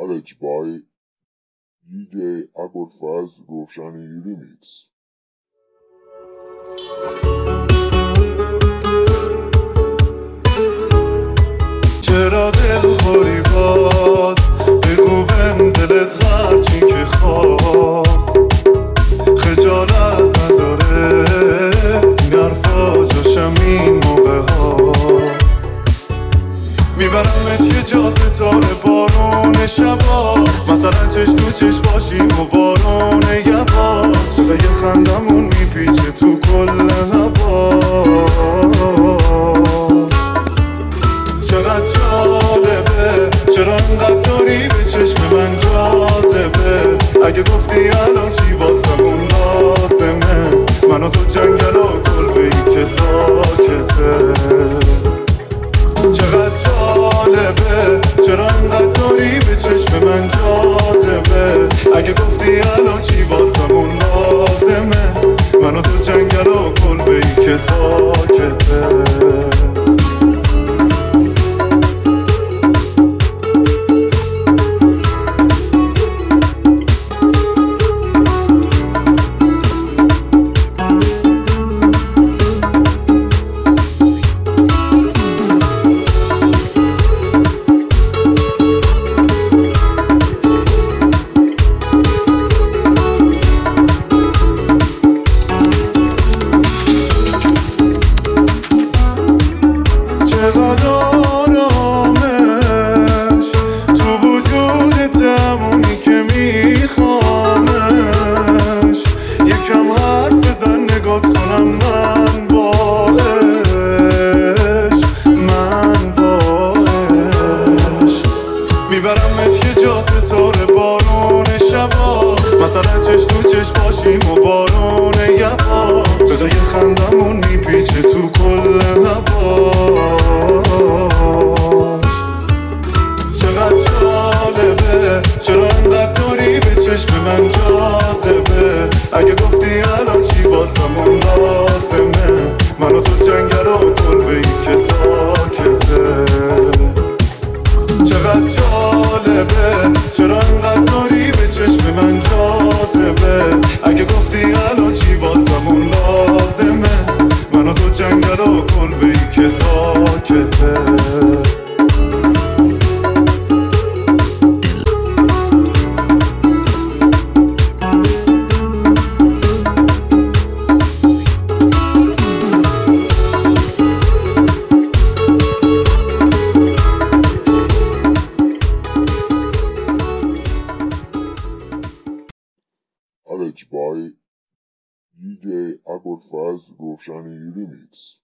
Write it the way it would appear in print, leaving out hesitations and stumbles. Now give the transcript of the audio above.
Arranged by DJ Abolfaz Roshani Remix. چرا دل خوری باز بگو بهم دلت هرچی که خواست خجالت نداره این حرفا جاشم این موقع هاست میبرمت یه جا ستاره بارون شبا مثلا چشم تو چشم باشیم و بارون یبا صدای خندمون میپیچه تو کل هوا چقدر جالبه چرا انقدر داری به چشم من جاذبه اگه گفتی الان چی واسمون لازمه من و تو جنگل و کلبه‌ای که ساکته چقدر جالبه چرا انقدر داری به چشم من جاذبه اگه گفتی الان چی واسمون لازمه من و تو جنگل و کلبه‌ای که ساکته چقدر آرامش تو وجود تمومی که میخوامش یکم حرف بزن نگات کنم من باش میبرمت یه جا ستاره بارون شبا مثلا چشم تو چشم باشیم و بارون یبا صدای خندمون میپیچه تو کل هوا چقدر جالبه چرا انقدر داری به چشم من جاذبه اگه گفتی الان چی واسمون لازمه من و تو جنگل و کلبه‌ای که ساکته چقدر جالبه چرا انقدر داری به چشم من جاذبه اگه گفتی الان چی واسمون لازمه من و تو جنگل و کلبه‌ای که ساکته Arranged by DJ Abolfaz Roshani Remix.